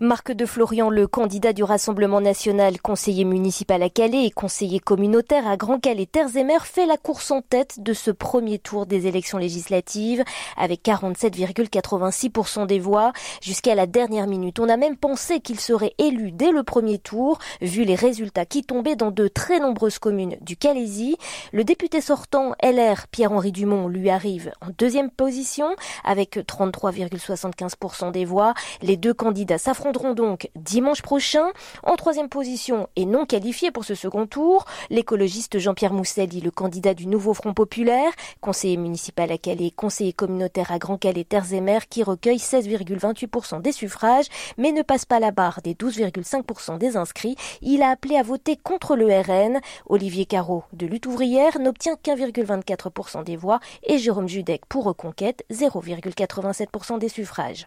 Marc de Florian, le candidat du Rassemblement national, conseiller municipal à Calais et conseiller communautaire à Grand Calais Terres et Mers, fait la course en tête de ce premier tour des élections législatives avec 47,86% des voix. Jusqu'à la dernière minute, on a même pensé qu'il serait élu dès le premier tour, vu les résultats qui tombaient dans de très nombreuses communes du Calaisis. Le député sortant LR, Pierre-Henri Dumont, lui arrive en deuxième position avec 33,75% des voix. Les deux candidats s'affronteront donc dimanche prochain. En troisième position et non qualifié pour ce second tour, l'écologiste Jean-Pierre Mousselli, le candidat du Nouveau Front Populaire, conseiller municipal à Calais, conseiller communautaire à Grand Calais Terres et Mers, qui recueille 16,28% des suffrages, mais ne passe pas la barre des 12,5% des inscrits. Il a appelé à voter contre le RN. Olivier Carreau, de Lutte ouvrière, n'obtient qu'1,24% des voix et Jérôme Judec, pour Reconquête, 0,87% des suffrages.